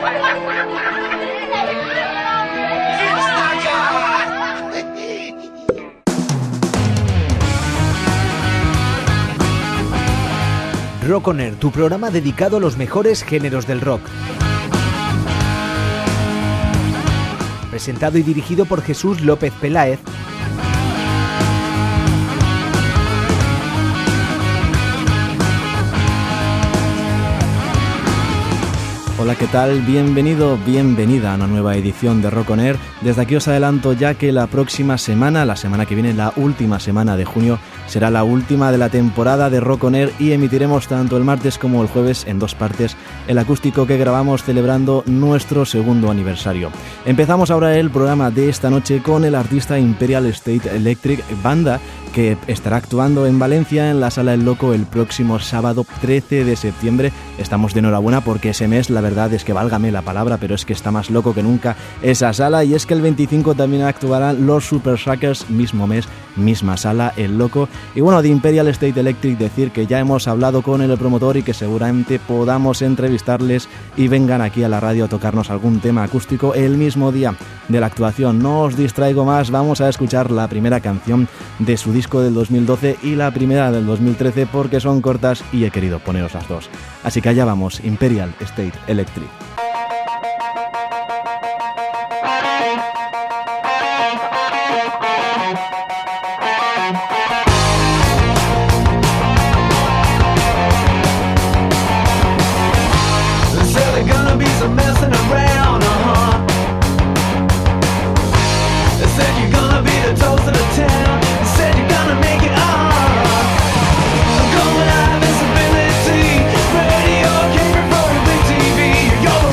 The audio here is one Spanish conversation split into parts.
Rock On Air, tu programa dedicado a los mejores géneros del rock. Presentado y dirigido por Jesús López Peláez. Hola, ¿qué tal? Bienvenido, bienvenida a una nueva edición de Rock On Air. Desde aquí os adelanto ya que la próxima semana, la semana que viene, la última semana de junio, será la última de la temporada de Rock On Air y emitiremos tanto el martes como el jueves en dos partes el acústico que grabamos celebrando nuestro segundo aniversario. Empezamos ahora el programa de esta noche con el artista Imperial State Electric, banda que estará actuando en Valencia en la Sala El Loco el próximo sábado 13 de septiembre. Estamos de enhorabuena porque ese mes, la verdad es que válgame la palabra, pero es que está más loco que nunca esa sala, y es que el 25 también actuarán los Super Suckers, mismo mes, misma sala, El Loco. Y bueno, de Imperial State Electric decir que ya hemos hablado con el promotor y que seguramente podamos entrevistarles y vengan aquí a la radio a tocarnos algún tema acústico el mismo día de la actuación. No os distraigo más, vamos a escuchar la primera canción de su disco del 2012 y la primera del 2013 porque son cortas y he querido poneros las dos. Así que allá vamos, Imperial State Electric. Radio came before the big TV. You're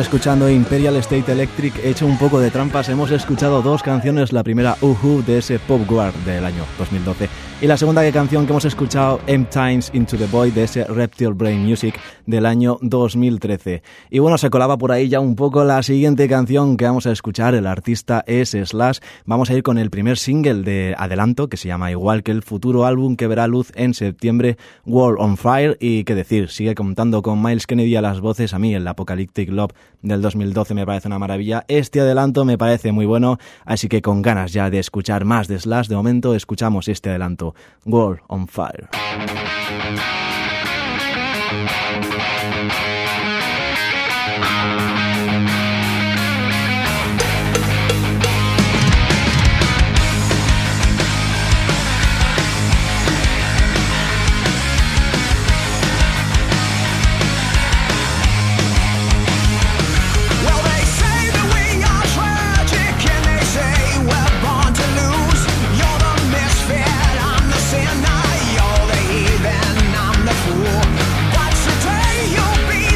escuchando Imperial State Electric. He hecho un poco de trampas, hemos escuchado dos canciones. La primera, Uhu, de ese Pop War del año 2012. Y la segunda canción que hemos escuchado, Times Into the Void, de ese Reptile Brain Music del año 2013. Y bueno, se colaba por ahí ya un poco la siguiente canción que vamos a escuchar. El artista es Slash. Vamos a ir con el primer single de adelanto, que se llama igual que el futuro álbum que verá luz en septiembre, World on Fire. Y qué decir, sigue contando con Miles Kennedy a las voces. A mí el Apocalyptic Love del 2012 me parece una maravilla. Este adelanto me parece muy bueno, así que con ganas ya de escuchar más de Slash, de momento escuchamos este adelanto, World on Fire. You're the heathen, I'm the fool. But today you'll be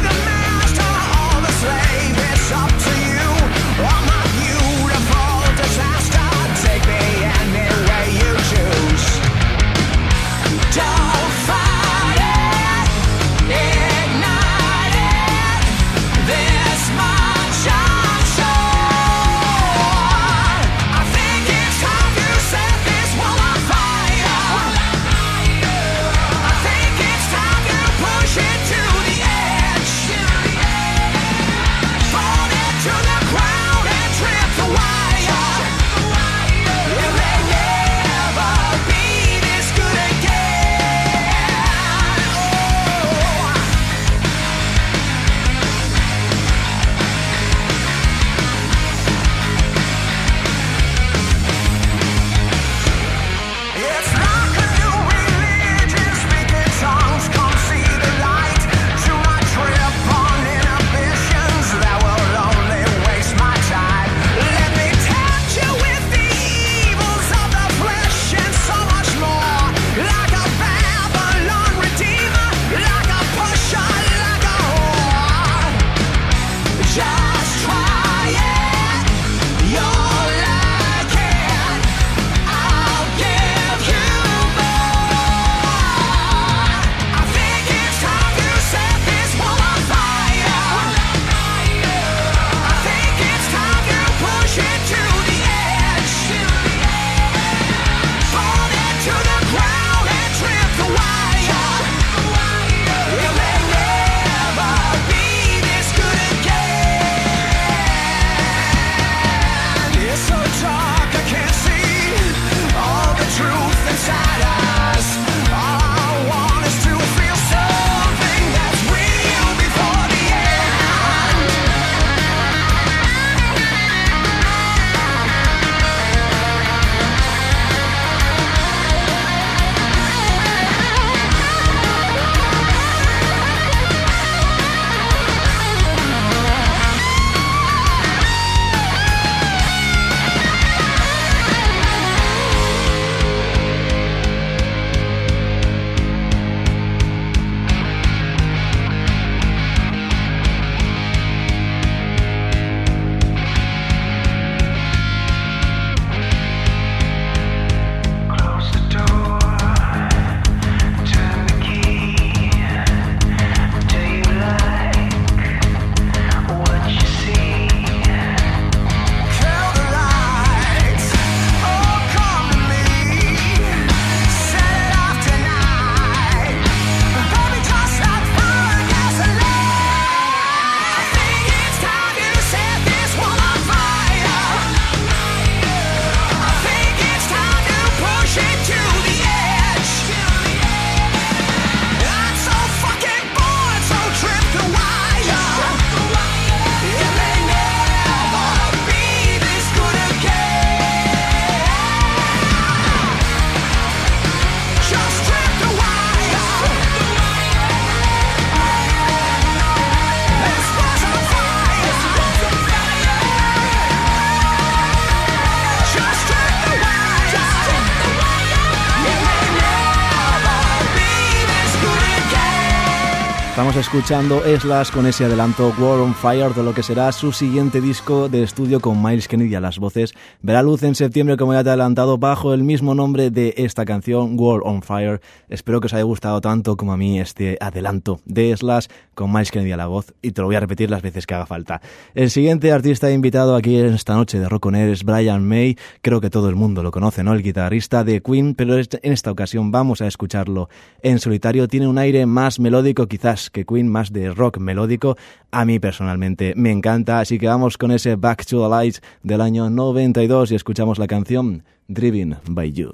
Estamos escuchando Slash con ese adelanto World on Fire de lo que será su siguiente disco de estudio con Myles Kennedy a las voces. Verá luz en septiembre, como ya te he adelantado, bajo el mismo nombre de esta canción, World on Fire. Espero que os haya gustado tanto como a mí este adelanto de Slash con Myles Kennedy a la voz, y te lo voy a repetir las veces que haga falta. El siguiente artista invitado aquí en esta noche de Rock On Air es Brian May. Creo que todo el mundo lo conoce, ¿no? El guitarrista de Queen, pero en esta ocasión vamos a escucharlo en solitario. Tiene un aire más melódico quizás que Queen, más de rock melódico. A mí personalmente me encanta, así que vamos con ese Back to the Lights del año 92 y escuchamos la canción Driven by You.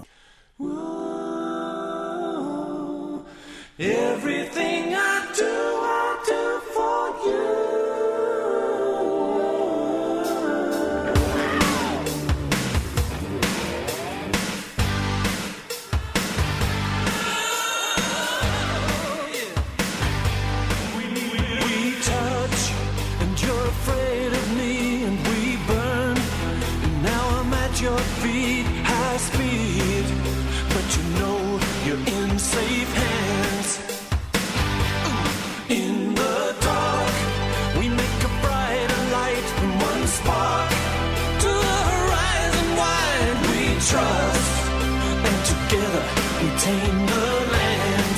Whoa, everything I do for you. We touch, and you're afraid of me, and we burn. And now I'm at your feet, high speed, but you know you're in safe hands. In the dark, we make a brighter light from one spark to the horizon wide. We trust, and together we tame the land.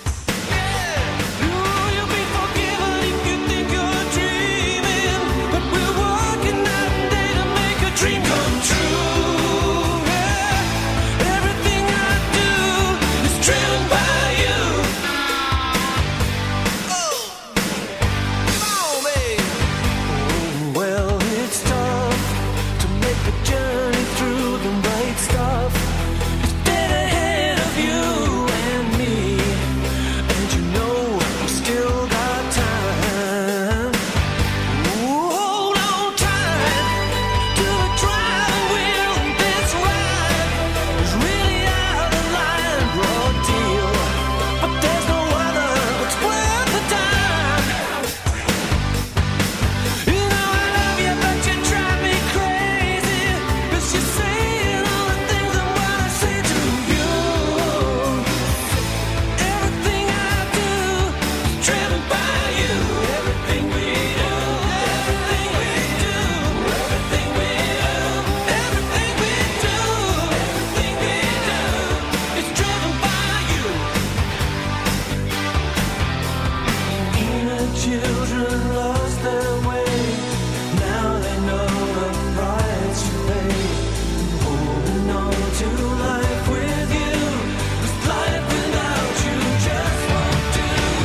You'll be forgiven if you think you're dreaming, but we're working night and day to make a dream come true. Everything I do is driven by you. Come on, babe. Well, it's tough to make a journey through the right stuff. It's dead ahead of you and me, and you know we still got time. Hold on tight to the driving wheel, and this ride is really out of line, raw deal. But there's no other that's worth the time. You know I love you, but you drive me crazy, 'cause you're saying all the things I wanna say to you. Everything I do is driven by you. Everything we do, everything we do, everything we do, everything we do, everything we do is driven by you. Inner children lost their way, now they know the price you pay. Holding on to life with you, 'cause life without you just won't do.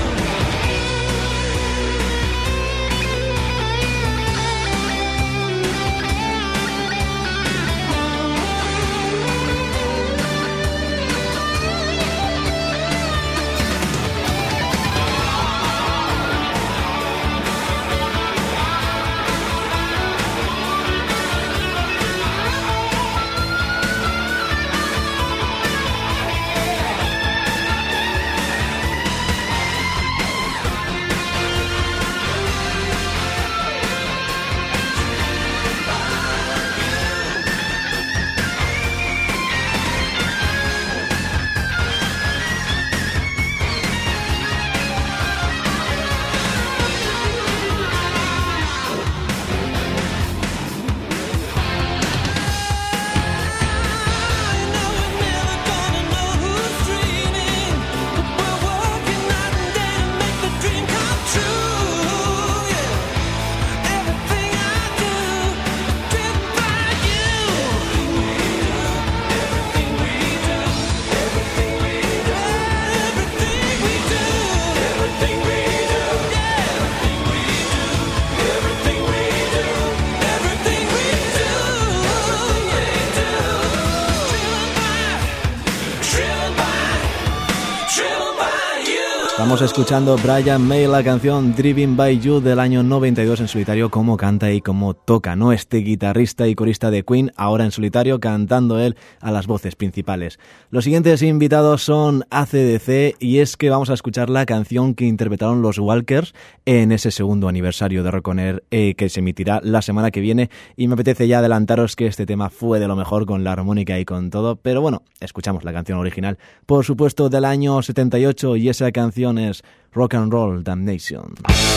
Estamos escuchando Brian May, la canción Driven by You del año 92 en solitario, cómo canta y cómo toca, ¿no? Este guitarrista y corista de Queen, ahora en solitario, cantando él a las voces principales. Los siguientes invitados son AC/DC, y es que vamos a escuchar la canción que interpretaron los Walkers en ese segundo aniversario de Rock On Air, que se emitirá la semana que viene, y me apetece ya adelantaros que este tema fue de lo mejor con la armónica y con todo, pero bueno, escuchamos la canción original, por supuesto, del año 78, y esa canción es Rock and Roll Damnation.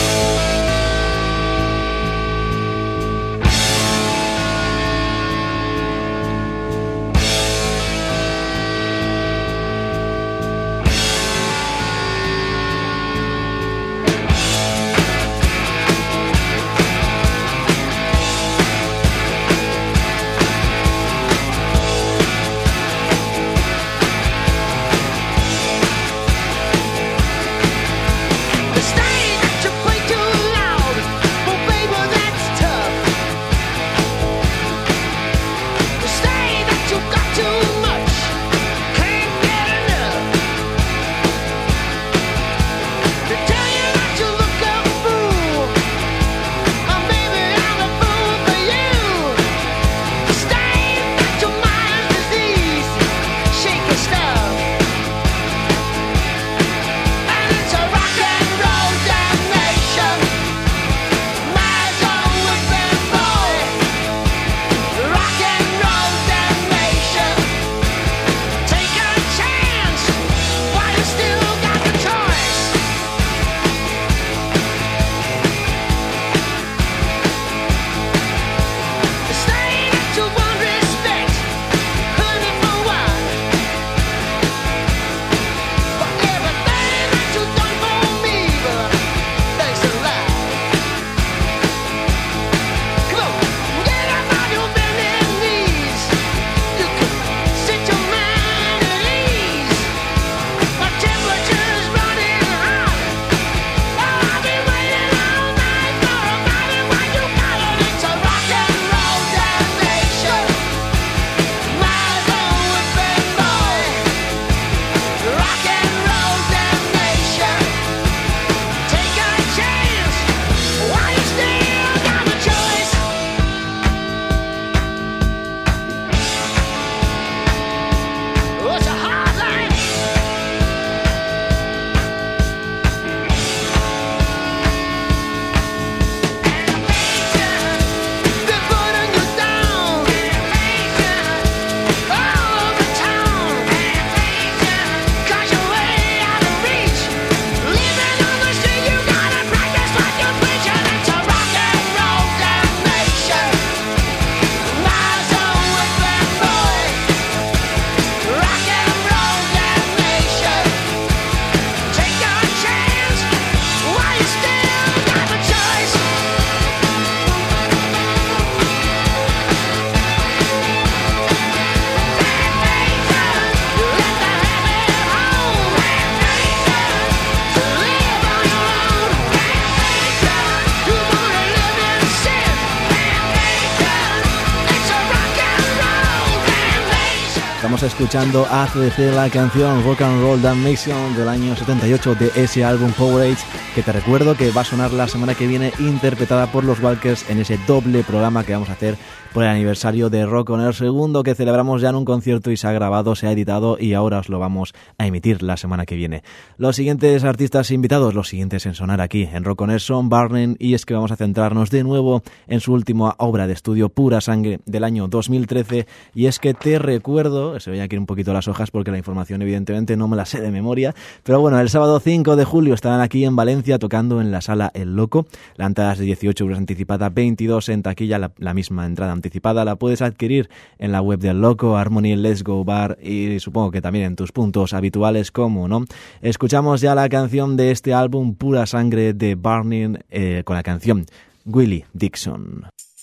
Estamos escuchando ACDC, la canción Rock and Roll Damnation del año 78 de ese álbum Powerade, que te recuerdo que va a sonar la semana que viene, interpretada por los Walkers en ese doble programa que vamos a hacer por el aniversario de Rock on Air segundo, que celebramos ya en un concierto y se ha grabado, se ha editado y ahora os lo vamos a emitir la semana que viene. Los siguientes artistas invitados, los siguientes en sonar aquí en Rock on Air son Burning, y es que vamos a centrarnos de nuevo en su última obra de estudio, Pura Sangre, del año 2013, y es que te recuerdo, se veía aquí un poquito las hojas porque la información evidentemente no me la sé de memoria, pero bueno, el sábado 5 de julio estarán aquí en Valencia tocando en la Sala El Loco. La entrada es de 18 euros anticipada, 22 en taquilla. La misma entrada anticipada la puedes adquirir en la web del Loco, Harmony, Let's Go Bar y supongo que también en tus puntos habituales, como no. Escuchamos ya la canción de este álbum, Pura Sangre, de Burning, con la canción Willie Dixon.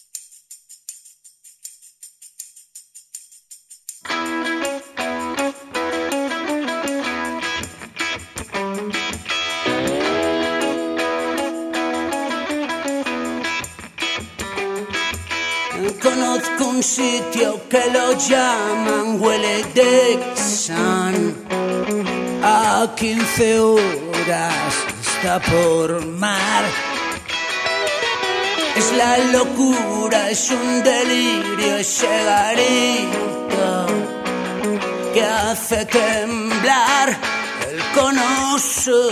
Conozco un sitio que lo llaman Willie Dixon. A 15 horas está por mar. Es la locura, es un delirio ese garito que hace temblar el cono sur.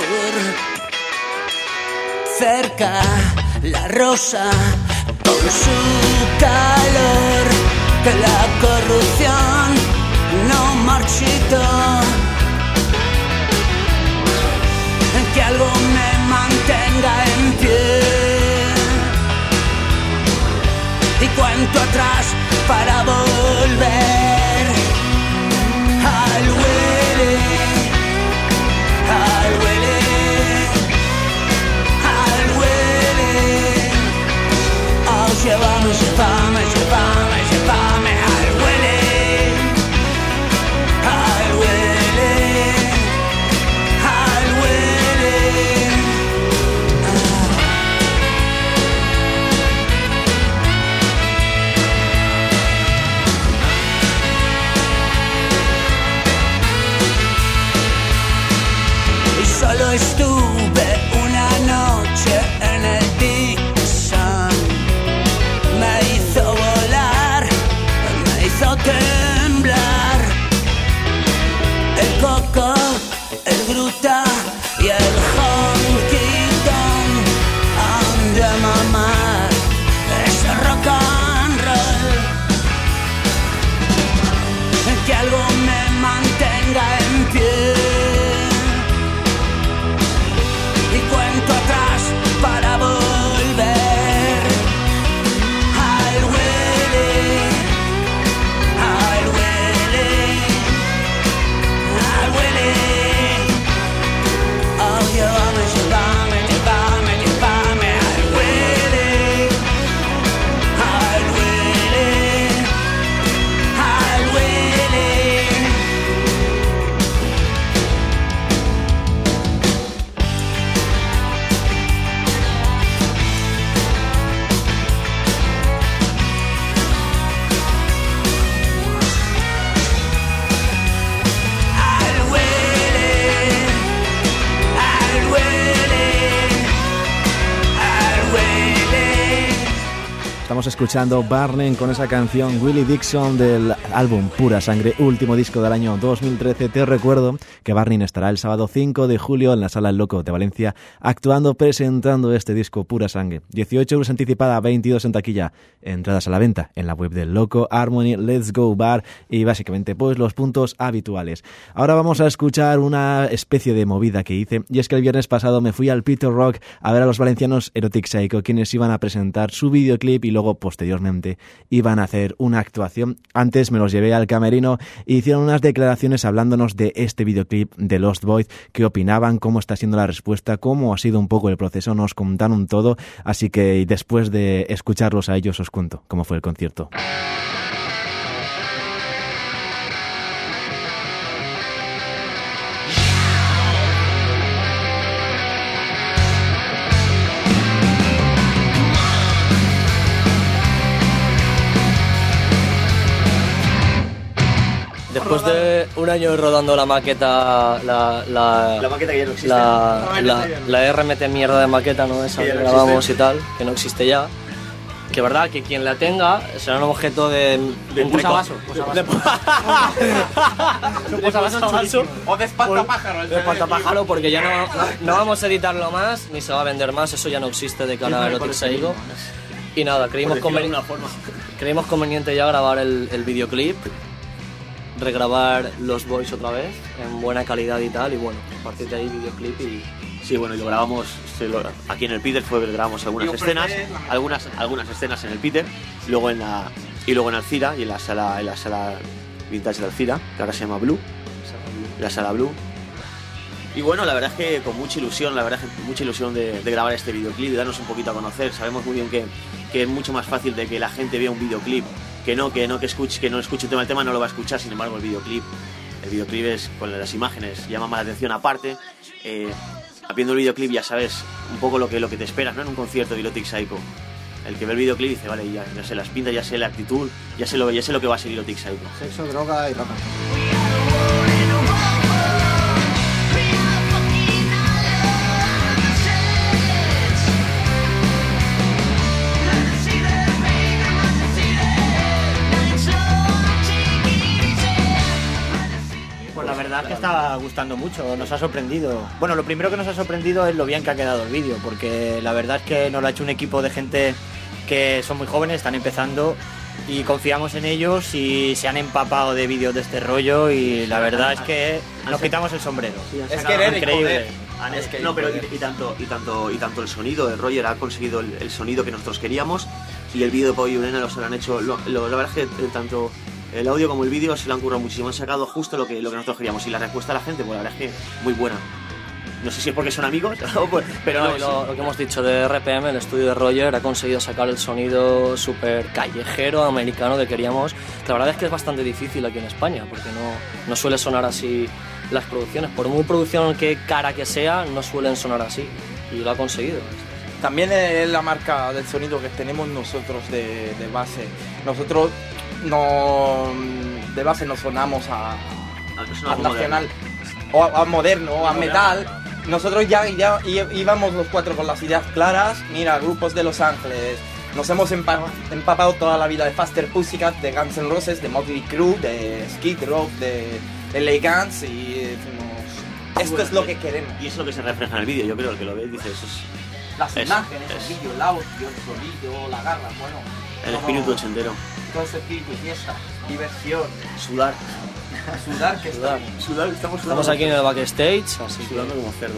Cerca la rosa con su calor, que la corrupción no marchitó, que mantenga en pie. Y cuento atrás para volver al huele, al huele, al huele. Oh, llévame, llévame, llévame, llévame al huele, al huele, al huele. Y solo estuve una noche en el Dixon. Me hizo volar, me hizo temblar. El coco, el gruta y el honky tonk han de mamar ese rock and roll. Que algo me mantenga en pie. Y cuento atrás para volver al huele, al huele, al huele. Oh, llévame, llévame, llévame, llévame al huele, al huele, al huele. Al huele, al huele, al huele. Estamos escuchando Barnen con esa canción Willie Dixon del álbum Pura Sangre, último disco del año 2013. Te recuerdo que Barnen estará el sábado 5 de julio en la Sala El Loco de Valencia actuando, presentando este disco Pura Sangre. 18 euros anticipada, 22 en taquilla. Entradas a la venta en la web del Loco, Harmony, Let's Go Bar y básicamente pues los puntos habituales. Ahora vamos a escuchar una especie de movida que hice, y es que el viernes pasado me fui al Peter Rock a ver a los valencianos Erotic Psycho, quienes iban a presentar su videoclip y luego posteriormente iban a hacer una actuación. Antes me los llevé al camerino e hicieron unas declaraciones hablándonos de este videoclip de Lost Boys, qué opinaban, cómo está siendo la respuesta, cómo ha sido un poco el proceso, nos contaron todo, así que después de escucharlos a ellos os cuento cómo fue el concierto. Después de un año rodando la maqueta, La maqueta que ya no existe. la RMT mierda de maqueta, ¿no? Esa Que ya que no grabamos existe. y tal, que no existe ya. Que verdad que quien la tenga será un objeto de posavasos. o de espantapájaro. De espantapájaro, porque ya no vamos a editarlo más, ni se va a vender más, eso ya no existe de canal Erotic Psycho. Y nada, creímos conveniente ya grabar el videoclip, regrabar Los Boys otra vez en buena calidad y tal, y bueno, a partir de ahí videoclip y... Sí, bueno, y lo grabamos aquí en el Peter, grabamos algunas escenas, algunas escenas en el Peter, y luego en Alcira y en la sala vintage de Alcira, que ahora se llama Blue, la sala Blue. Y bueno, la verdad es que con mucha ilusión, de grabar este videoclip y darnos un poquito a conocer. Sabemos muy bien que es mucho más fácil de que la gente vea un videoclip que no escuche el tema no lo va a escuchar. Sin embargo, el videoclip es con las imágenes llama más la atención. Aparte, viendo el videoclip ya sabes un poco lo que te esperas, ¿no? En un concierto de Erotic Psycho. El que ve el videoclip dice, vale, ya sé las pintas, ya sé la actitud, ya sé lo que va a ser Erotic Psycho. Sexo, droga y rock and roll. Pues la verdad es que está gustando mucho, nos ha sorprendido. Bueno, lo primero que nos ha sorprendido es lo bien que ha quedado el vídeo, porque la verdad es que nos lo ha hecho un equipo de gente que son muy jóvenes, están empezando y confiamos en ellos y se han empapado de vídeos de este rollo y la verdad es que nos quitamos el sombrero. Es querer y increíble. poder. No, pero y tanto el sonido de Roger ha conseguido el sonido que nosotros queríamos, y el vídeo de Pau y Urena los han hecho. La verdad es que tanto el audio como el vídeo se lo han currado muchísimo, han sacado justo lo que nosotros queríamos, y la respuesta de la gente, pues la verdad es que muy buena. No sé si es porque son amigos, pero no, lo que hemos dicho de RPM, el estudio de Roger ha conseguido sacar el sonido súper callejero, americano que queríamos. La verdad es que es bastante difícil aquí en España, porque no suele sonar así las producciones. Por muy producción que cara que sea, no suelen sonar así, y lo ha conseguido. También es la marca del sonido que tenemos nosotros de base. Nosotros de base no sonamos a nacional o a moderno o a metal. Nosotros ya íbamos los cuatro con las ideas claras. Mira, grupos de Los Ángeles. Nos hemos empapado toda la vida de Faster Pussycat, de Guns N' Roses, de Motley Crue, de Skid Row, de LA Guns, y decimos, esto es lo que queremos. Y es lo que se refleja en el vídeo, yo creo, el que lo ve dice eso es... Las imágenes, el vídeo, el audio, el sonido, la garra, bueno... El espíritu ochentero. Todo ese espíritu, fiesta, diversión. Sudar. Estamos aquí en el backstage, así sudando como cerdos.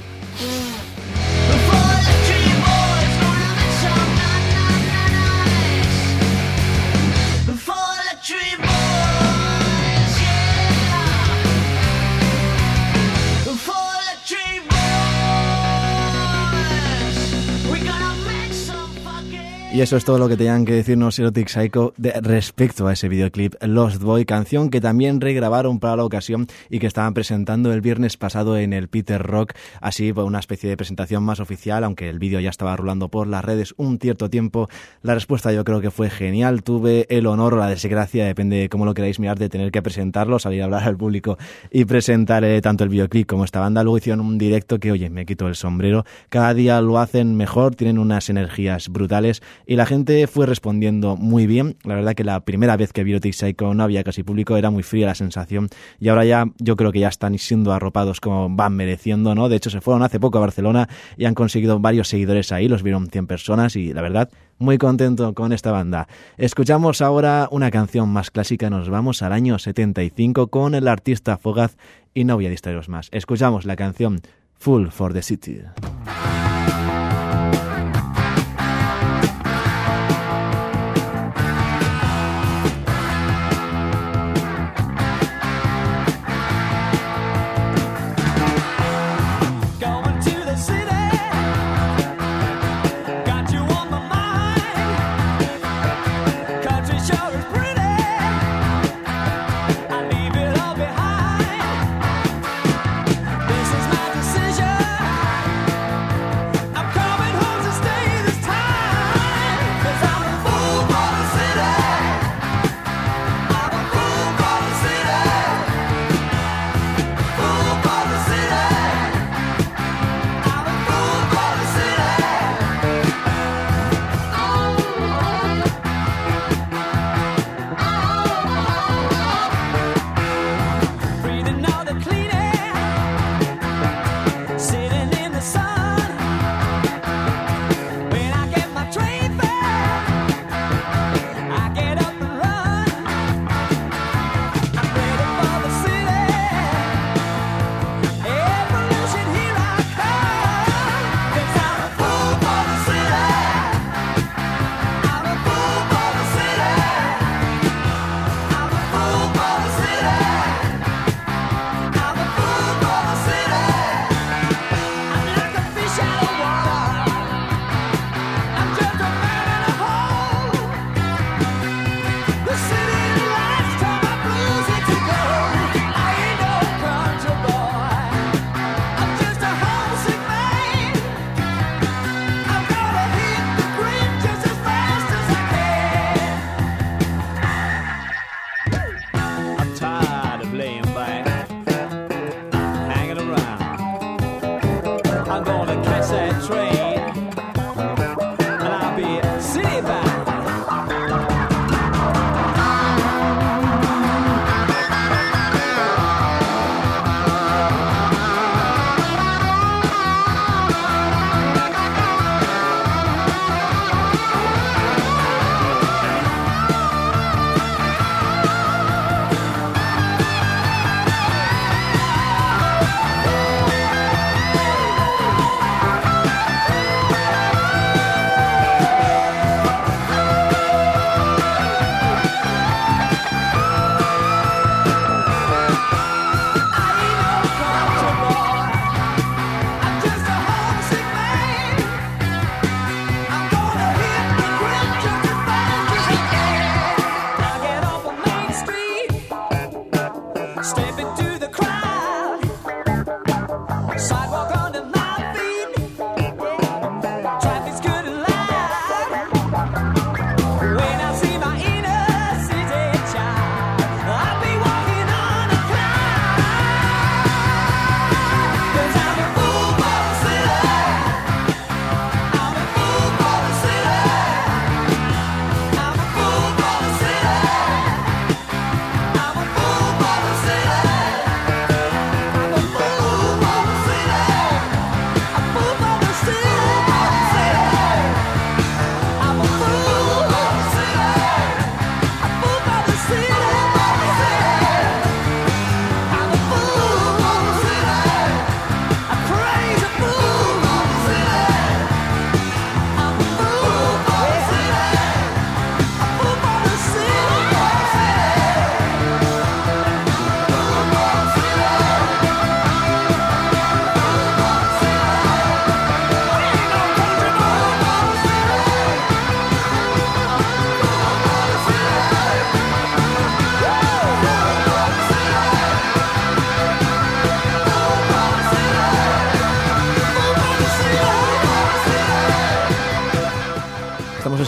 Y eso es todo lo que tenían que decirnos Erotic Psycho respecto a ese videoclip Lost Boy, canción que también regrabaron para la ocasión y que estaban presentando el viernes pasado en el Peter Rock, así por una especie de presentación más oficial, aunque el vídeo ya estaba rulando por las redes un cierto tiempo. La respuesta yo creo que fue genial. Tuve el honor o la desgracia, depende de cómo lo queráis mirar, de tener que presentarlo, salir a hablar al público y presentar tanto el videoclip como esta banda. Luego hicieron un directo que, oye, me quito el sombrero. Cada día lo hacen mejor, tienen unas energías brutales y la gente fue respondiendo muy bien. La verdad que la primera vez que vi Erotic Psycho no había casi público, era muy fría la sensación, y ahora ya yo creo que ya están siendo arropados como van mereciendo, ¿no? De hecho se fueron hace poco a Barcelona y han conseguido varios seguidores ahí, los vieron 100 personas y la verdad muy contento con esta banda. Escuchamos ahora una canción más clásica, nos vamos al año 75 con el artista Fogaz y no voy a distraeros más. Escuchamos la canción Full for the City.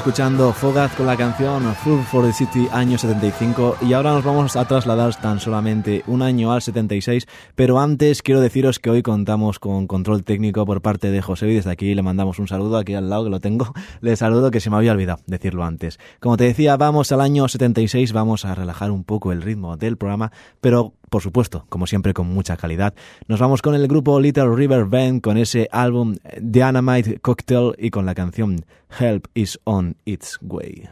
escuchando Fogaz con la canción Food for the City, año 75, y ahora nos vamos a trasladar tan solamente un año al 76, pero antes quiero deciros que hoy contamos con control técnico por parte de José, y desde aquí le mandamos un saludo, aquí al lado que lo tengo, le saludo, que se me había olvidado decirlo antes. Como te decía, vamos al año 76, vamos a relajar un poco el ritmo del programa, pero por supuesto, como siempre, con mucha calidad. Nos vamos con el grupo Little River Band, con ese álbum Dynamite Cocktail y con la canción Help is on its way.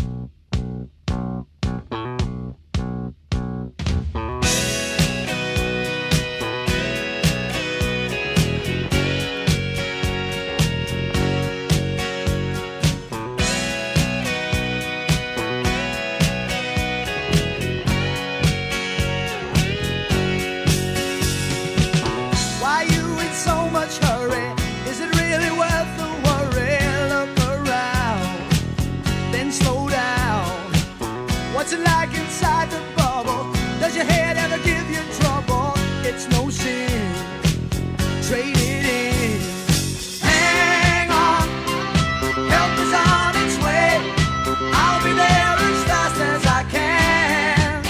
What's it like inside the bubble? Does your head ever give you trouble? It's no sin, trade it in. Hang on, help is on its way. I'll be there as fast as I can.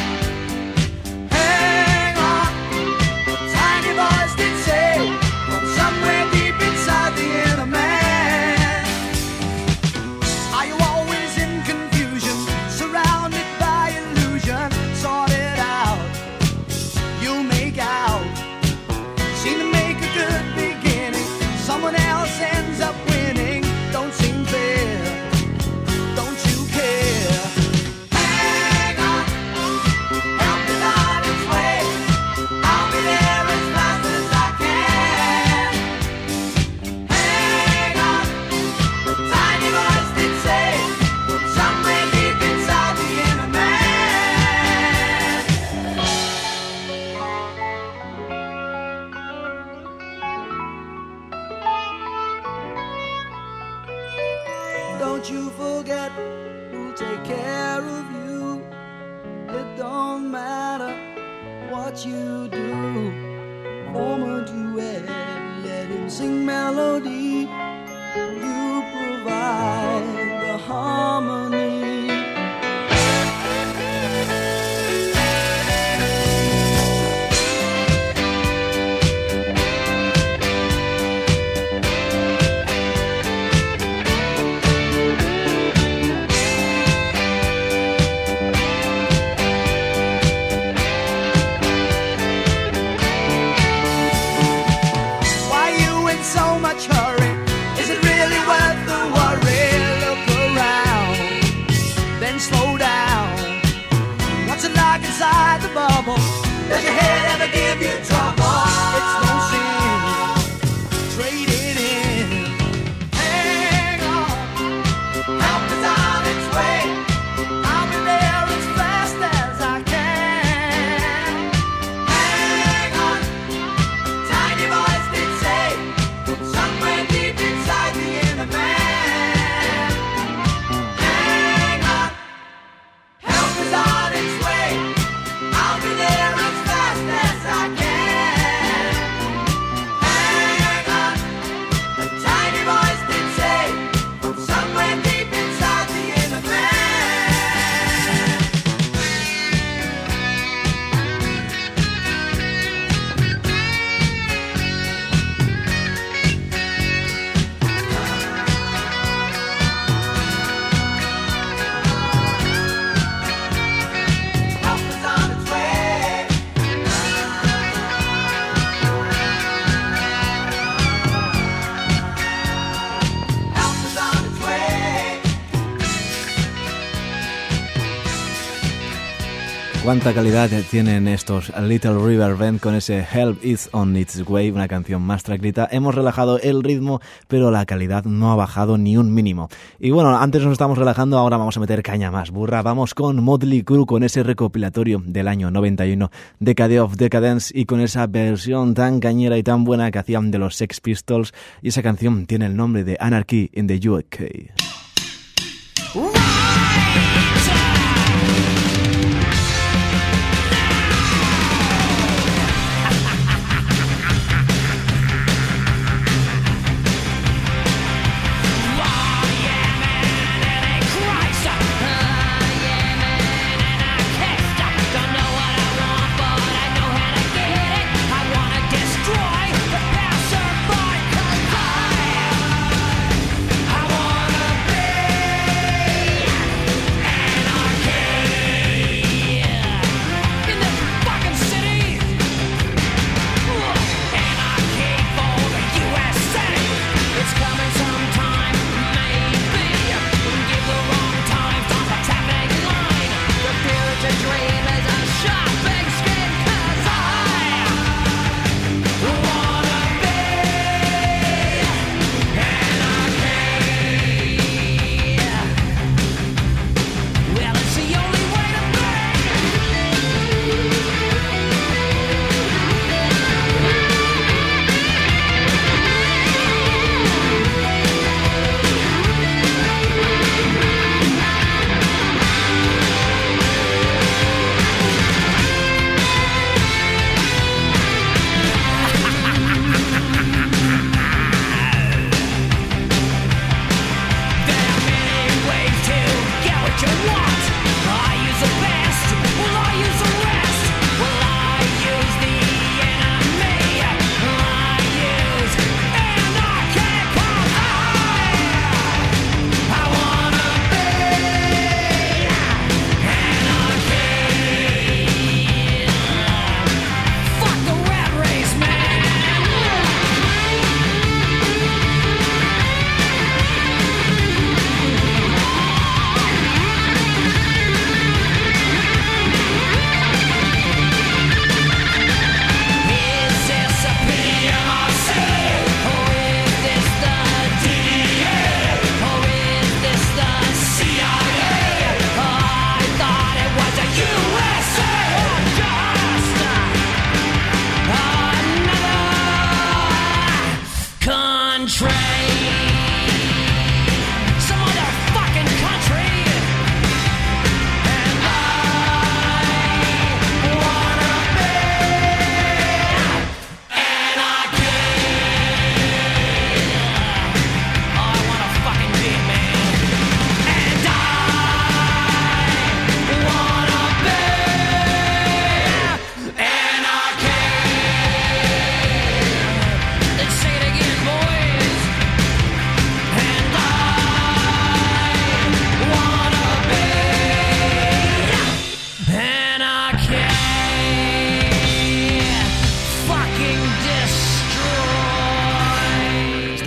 Hang on, tiny voice did say, from somewhere deep inside the inner man. Are you always in confusion, surrounded by illusion? Sort it out, you'll make out. Seem to make a good beginning, someone else ends up winning. Don't seem fair, don't you care? Hang on, help is on its way. I'll be there as fast as I can. Hang on, the tiny voice did say, from somewhere deep inside the inner man. Don't you forget who'll take care of you. It don't matter what you do. Form a duet, let him sing melody. You provide the harmony. Why you in so much hurry? Is it really worth the worry? Look around, then slow down. What's it like inside the bubble? Does your head ever give you trouble? It's no sin, trade it in. Hang on, help is on its way. I'll be there as fast as I can. Hang on, tiny voice did say, somewhere deep inside the inner man. Hang on, help is on its way. I'll be there as fast as I can. Hang on, a tiny voice did say, from somewhere deep inside the inner man. Help is on its way. Help is on its way. Cuánta calidad tienen estos Little River Band con ese Help is on its way, una canción más tranquilita. Hemos relajado el ritmo, pero la calidad no ha bajado ni un mínimo. Y bueno, antes nos estamos relajando, ahora vamos a meter caña más burra. Vamos con Motley Crue, con ese recopilatorio del año 91, Decade of Decadence, y con esa versión tan cañera y tan buena que hacían de los Sex Pistols. Y esa canción tiene el nombre de Anarchy in the UK. Why am I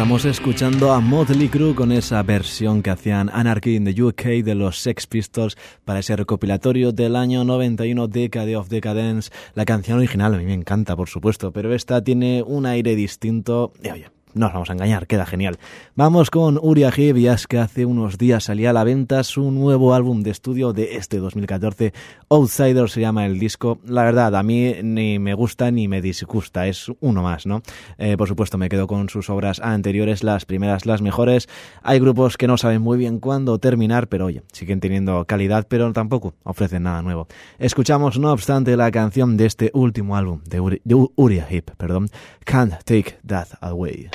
Estamos escuchando a Motley Crue con esa versión que hacían Anarchy in the UK de los Sex Pistols para ese recopilatorio del año 91, Decade of Decadence. La canción original a mí me encanta, por supuesto, pero esta tiene un aire distinto. Y oye, no nos vamos a engañar, queda genial. Vamos con Uriah Heep, y es que hace unos días salía a la venta su nuevo álbum de estudio de este 2014. Outsider se llama el disco. La verdad, a mí ni me gusta ni me disgusta, es uno más, ¿no? Por supuesto, me quedo con sus obras anteriores, las primeras, las mejores. Hay grupos que no saben muy bien cuándo terminar, pero oye, siguen teniendo calidad, pero tampoco ofrecen nada nuevo. Escuchamos, no obstante, la canción de este último álbum de Uriah Heep, Can't Take That Away.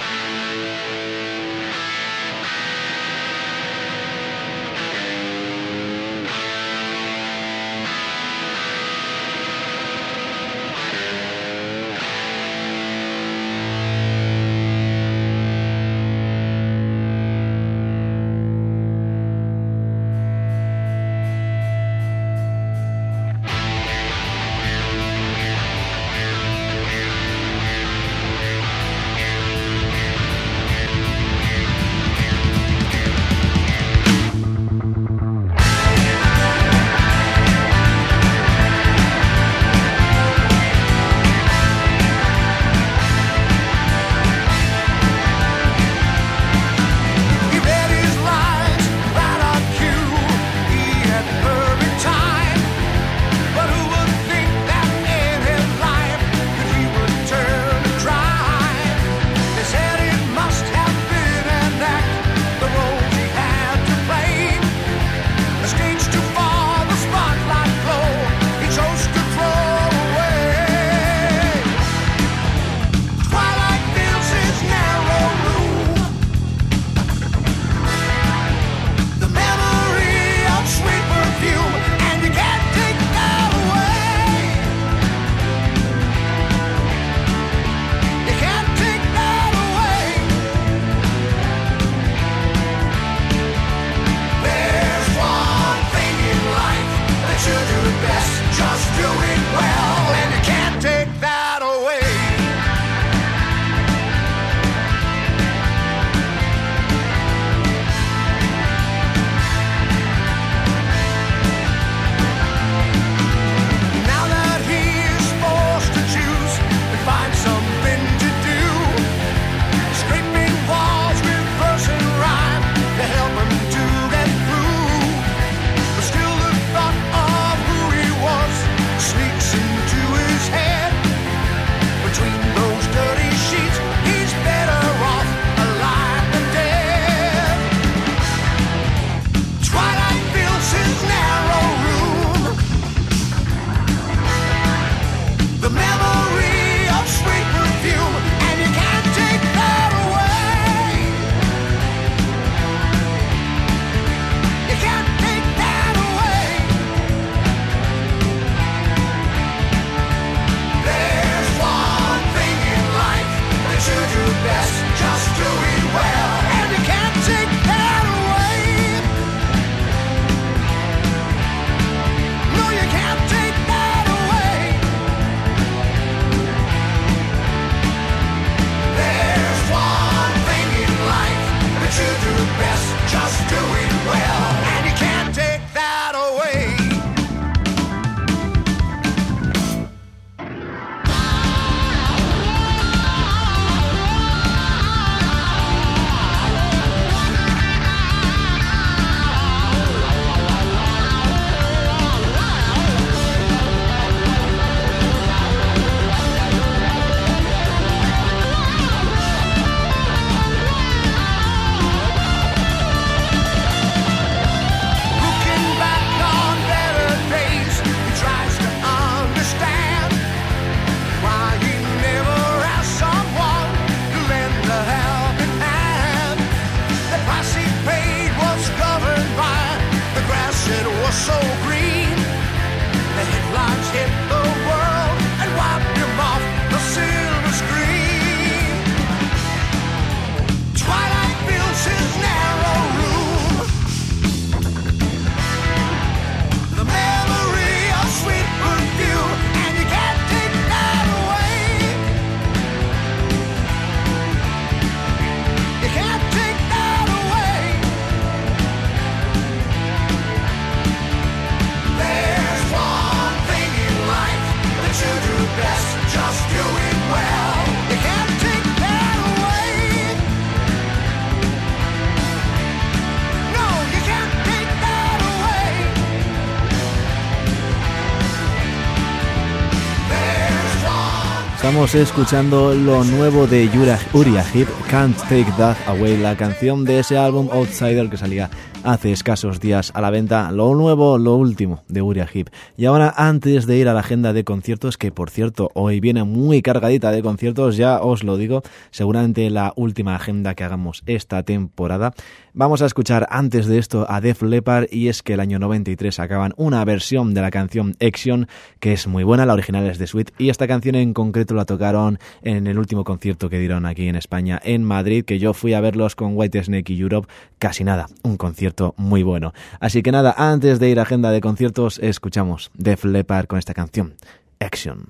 Estamos escuchando lo nuevo de Uriah Heep, Can't Take That Away, la canción de ese álbum Outsider que salía hace escasos días a la venta, lo nuevo, lo último de Uriah Heep. Y ahora, antes de ir a la agenda de conciertos, que por cierto hoy viene muy cargadita de conciertos, ya os lo digo, seguramente la última agenda que hagamos esta temporada, vamos a escuchar antes de esto a Def Leppard, y es que el año 93 sacaban una versión de la canción Action que es muy buena, la original es de Sweet, y esta canción en concreto la tocaron en el último concierto que dieron aquí en España, en Madrid, que yo fui a verlos con Whitesnake y Europe, casi nada, un concierto muy bueno. Así que nada, antes de ir a agenda de conciertos, escuchamos Def Leppard con esta canción, Action.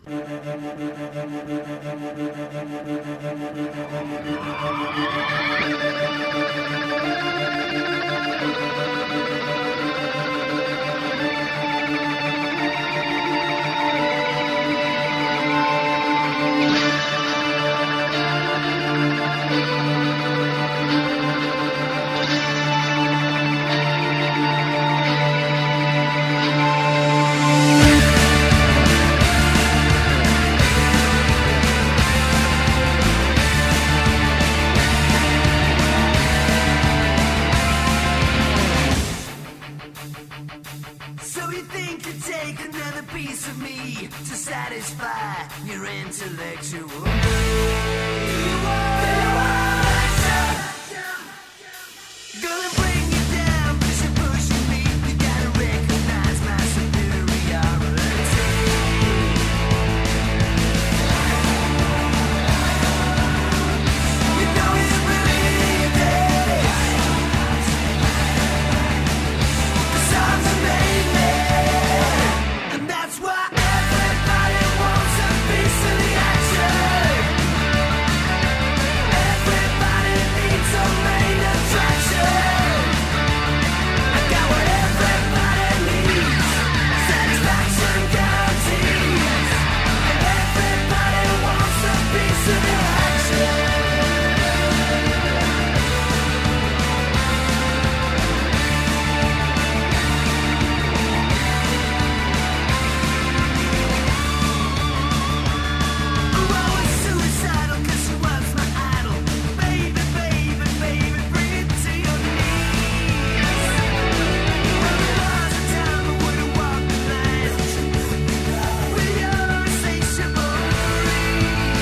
Satisfy your intellectual gonna bring you down 'cause you're pushing me. You gotta recognize my superiority. You know you believe it, 'cause I'm the main man, and that's why everybody wants a piece of the action. Everybody needs a main attraction. I got what everybody needs, satisfaction guarantees, and everybody wants a piece of the action. I'm always suicidal 'cause she was my idol. Baby, baby, baby, bring it to your knees. There was a time I would've walked the line with your insatiable greed.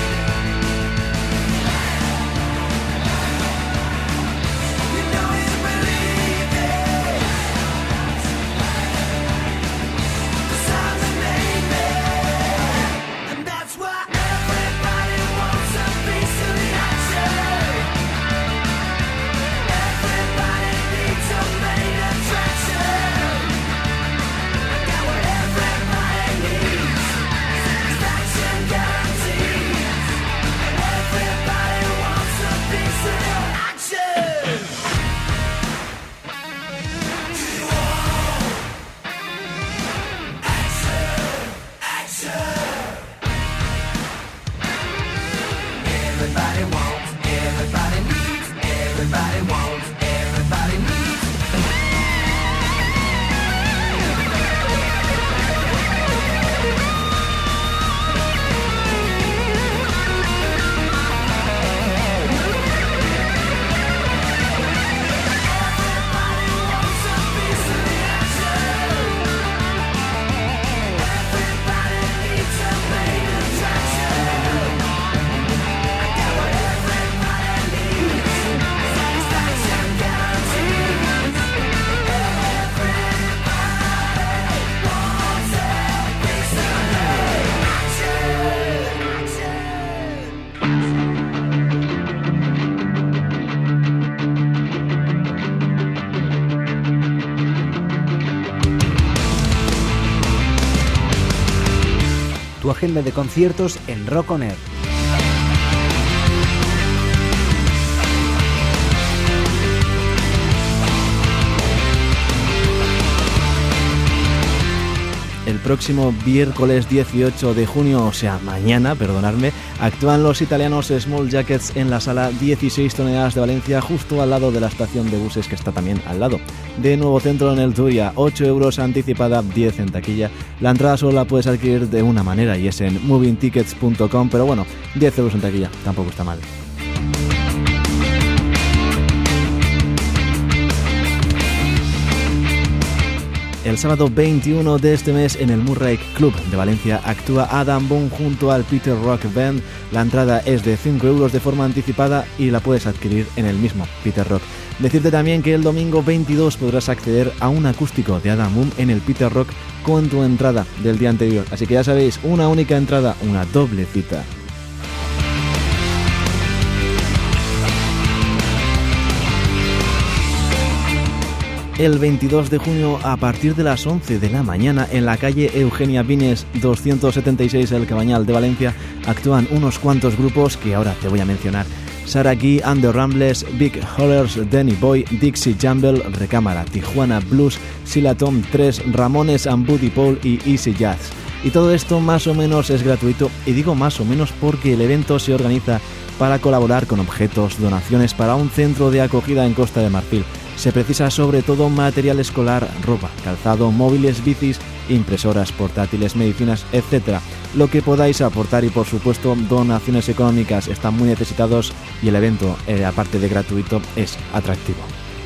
You know you believe it, 'cause I'm the main man, and that's why everybody wants a piece of the action. Everybody needs a main attraction. I got what everybody needs, satisfaction guarantees, and everybody wants a piece of the action. Everybody wants, everybody needs, everybody wants, everybody needs. Everybody wants a piece of the action. Everybody needs a main attraction. I got what everybody needs, satisfaction guarantees. Everybody wants a piece of the action. Tu agenda de conciertos en Rock On Air. el próximo miércoles 18 de junio, o sea, mañana, perdonadme, actúan los italianos Small Jackets en la sala 16 toneladas de Valencia, justo al lado de la estación de buses que está también al lado. De Nuevo Centro en el Turia, 8 euros anticipada, 10 en taquilla. La entrada solo la puedes adquirir de una manera y es en movingtickets.com, pero bueno, 10 euros en taquilla, tampoco está mal. El sábado 21 de este mes en el Murray Club de Valencia actúa Adam Boone junto al Peter Rock Band. La entrada es de 5 euros de forma anticipada y la puedes adquirir en el mismo Peter Rock. Decirte también que el domingo 22 podrás acceder a un acústico de Adam Boone en el Peter Rock con tu entrada del día anterior. Así que ya sabéis, una única entrada, una doble cita. El 22 de junio a partir de las 11 de la mañana en la calle Eugenia Vines 276 El Cabañal de Valencia actúan unos cuantos grupos que ahora te voy a mencionar: Sarah Key and the Ramblers, Big Hollers, Danny Boy, Dixie Jumble, Recámara, Tijuana Blues, Sila Tom 3, Ramones and Buddy Paul y Easy Jazz. Y todo esto más o menos es gratuito, y digo más o menos porque el evento se organiza para colaborar con objetos, donaciones para un centro de acogida en Costa de Marfil. Se precisa sobre todo material escolar, ropa, calzado, móviles, bicis, impresoras, portátiles, medicinas, etc. Lo que podáis aportar y por supuesto donaciones económicas, están muy necesitados y el evento, aparte de gratuito, es atractivo.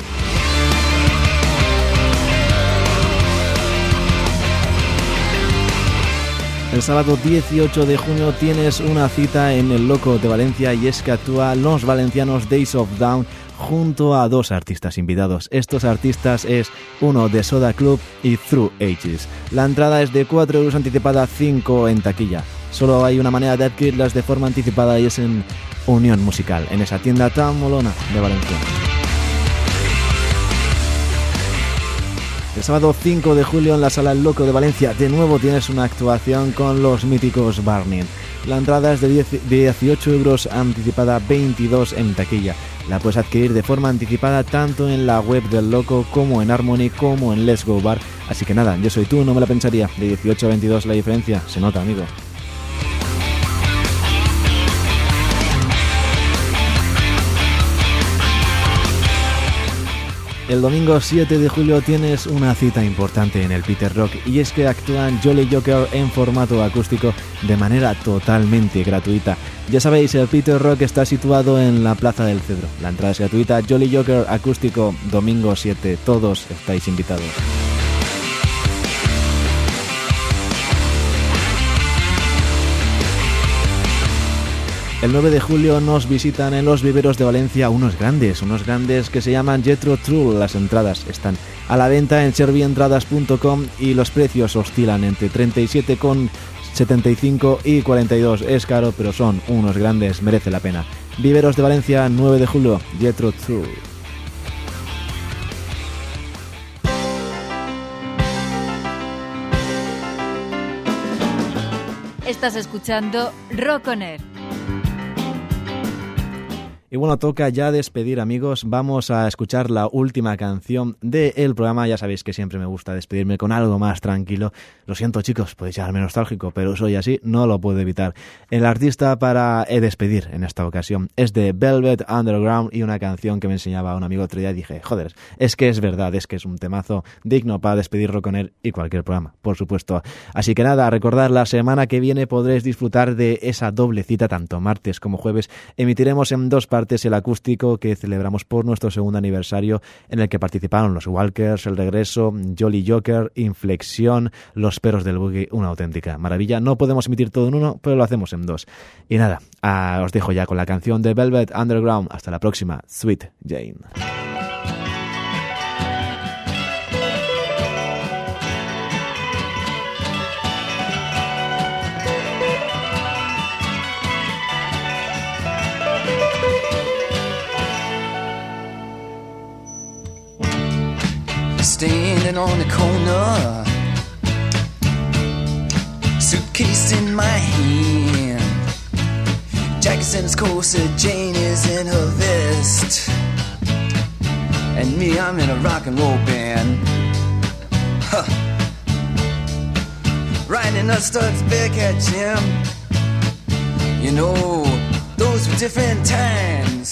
El sábado 18 de junio tienes una cita en el Loco de Valencia y es que actúa los valencianos Days of Down junto a dos artistas invitados. Estos artistas es uno de Soda Club y Through Ages. La entrada es de 4 euros anticipada, 5 en taquilla. Solo hay una manera de adquirirlas de forma anticipada y es en Unión Musical, en esa tienda tan molona de Valencia. El sábado 5 de julio en la Sala El Loco de Valencia de nuevo tienes una actuación con los míticos Burning. La entrada es de 18 euros anticipada, 22 en taquilla. La puedes adquirir de forma anticipada tanto en la web del Loco como en Harmony como en Let's Go Bar. Así que nada, yo soy tú, no me la pensaría. De 18 a 22 la diferencia, se nota, amigo. El domingo 7 de julio tienes una cita importante en el Peter Rock y es que actúan Jolly Joker en formato acústico de manera totalmente gratuita. Ya sabéis, el Peter Rock está situado en la Plaza del Cedro. La entrada es gratuita. Jolly Joker acústico, domingo 7, todos estáis invitados. El 9 de julio nos visitan en los viveros de Valencia unos grandes que se llaman Jethro Tull. Las entradas están a la venta en servientradas.com y los precios oscilan entre 37,75 y 42. Es caro, pero son unos grandes, merece la pena. Viveros de Valencia, 9 de julio, Jethro Tull. Estás escuchando Rock On Air. Y bueno, toca ya despedir, amigos. Vamos a escuchar la última canción del programa. Ya sabéis que siempre me gusta despedirme con algo más tranquilo. Lo siento, chicos, podéis llamarme nostálgico, pero soy así, no lo puedo evitar. El artista para despedir en esta ocasión es de Velvet Underground y una canción que me enseñaba un amigo otro día y dije, joder, es que es verdad, es que es un temazo digno para despedir Rock On Air y cualquier programa, por supuesto. Así que nada, recordad, la semana que viene podréis disfrutar de esa doble cita, tanto martes como jueves. Emitiremos en dos partes el acústico que celebramos por nuestro segundo aniversario, en el que participaron los Walkers, El Regreso, Jolly Joker, Inflexión, Los Perros del Boogie, una auténtica maravilla. No podemos emitir todo en uno, pero lo hacemos en dos. Y nada, os dejo ya con la canción de Velvet Underground. Hasta la próxima, Sweet Jane. Standing on the corner, suitcase in my hand, Jack's in his corset, Jane is in her vest, and me, I'm in a rock and roll band. Huh. riding in a Studs Bearcat Jim. You know, those were different times.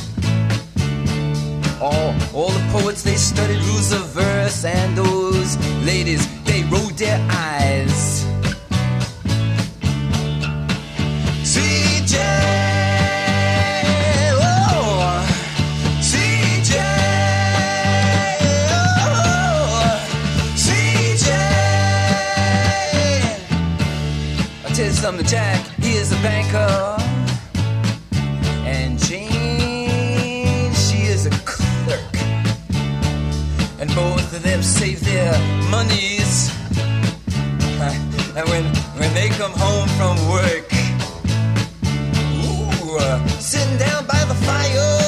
All the poets, they studied rules of verse, and those ladies, they rolled their eyes. CJ, oh, CJ, oh, CJ. I'll tell you something, Jack, he is a banker, and Jane, she is a clerk, and both of them save their monies. And when they come home from work, sitting down by the fire,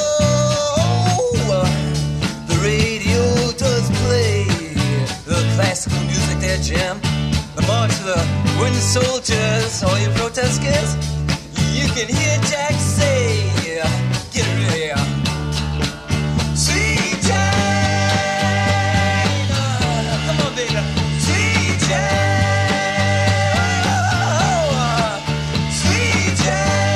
the radio does play the classical music there, Jim. The march of the wooden soldiers, all you protesters, you can hear Jack say, get rid of here. CJ, come on, baby. CJ, CJ.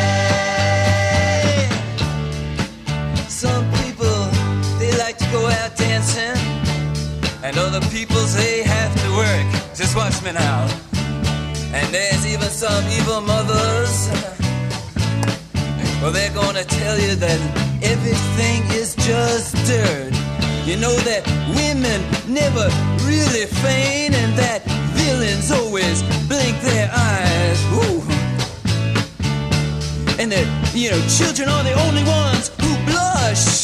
Some people, they like to go out dancing, and other people, they have to work. Just watch me now. And there's even some evil mothers, well, they're gonna tell you that everything is just dirt. You know that women never really feign, and that villains always blink their eyes. Ooh. And that, you know, children are the only ones who blush.